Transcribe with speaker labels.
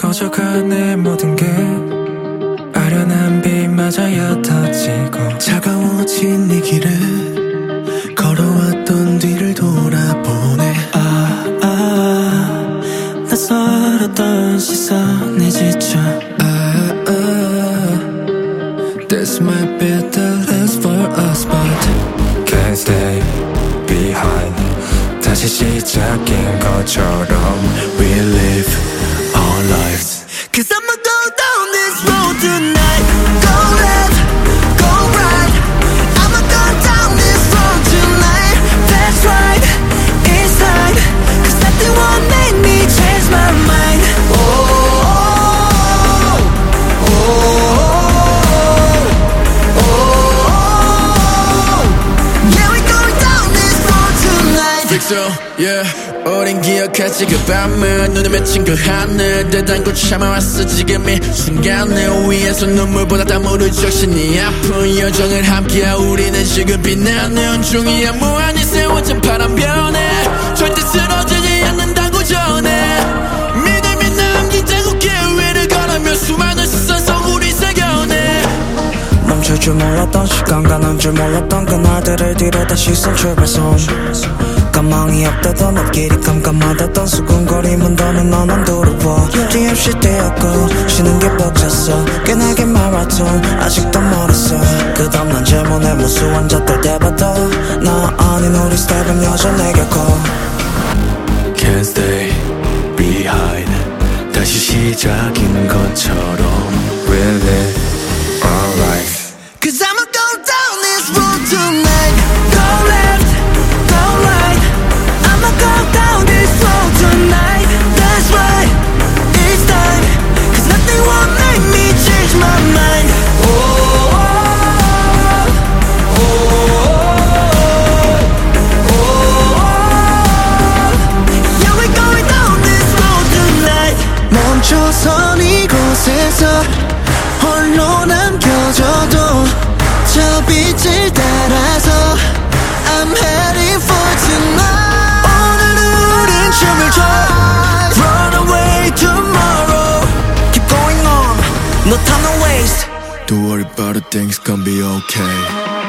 Speaker 1: 꺼져가네 모든 게 아련한 빛마저 옅어지고
Speaker 2: 차가워진 네 길을 걸어왔던 뒤를 돌아보네.
Speaker 1: 낯설었던 시선에 지쳐 This might be the last for us but can't stay behind. 다시 시작인 것처럼 We live our lives.
Speaker 2: Cause I'ma go down this road tonight. Go left, go right. I'ma go down this road tonight. That's right, it's time. Cause nothing won't make me change my mind. Yeah, we're going down this road tonight.
Speaker 3: Fix up, yeah. 우린 기억하지 그 밤을 눈에 맺힌 그 하늘 대단고 참아왔어 지금 이 순간을 위해서 눈물보다 땀으로 적신 이 아픈 여정을 함께한 우리는 지금 빛나는 중이야. 무한히 세워진 파란변에 절대 쓰러지지 않는다고 전해. 믿음이 남긴 자국의 위를 걸으며 수많은 시선 속 우리 새겨내.
Speaker 1: 멈출 줄 몰랐던 시간 가는 줄 몰랐던 그날들을 뒤로다 시선 출발선. 가망이 없다던 앞길이 깜깜하다던 수근거림은 더는 넌 두려워. 뒤없이 뛰었고 쉬는 게 벅찼어. 끈하게 마라톤 아직도 멀었어. 그 다음난 질문에 무수한 잣들 대받아. 나 아닌 우리 스텝은 여전히 겪어.
Speaker 2: Can't stay behind. 다시 시작인 것처럼
Speaker 1: We live our life.
Speaker 2: Cause I'ma go down this road tonight. Go left, go right. I'ma go down this road tonight. That's right, it's time. Cause nothing won't make me change my mind. Yeah, we're going down this road tonight. 멈춰선 이곳에서 홀로 남겨져도 저 빛을 따라서 I'm heading for tonight. 오늘 우린 춤을 춰 Run away tomorrow. Keep going on, no time to waste.
Speaker 3: Don't worry about it, things gonna be okay.